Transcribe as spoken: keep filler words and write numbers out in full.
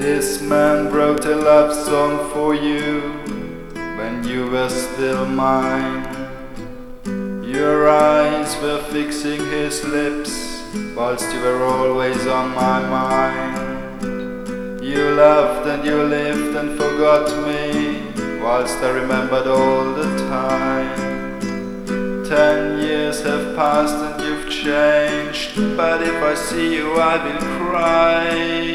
This man wrote a love song for you when you were still mine. Your eyes were fixing his lips whilst you were always on my mind. You loved and you lived and forgot me whilst I remembered all the time. Ten years have passed and you've changed, but if I see you I will cry.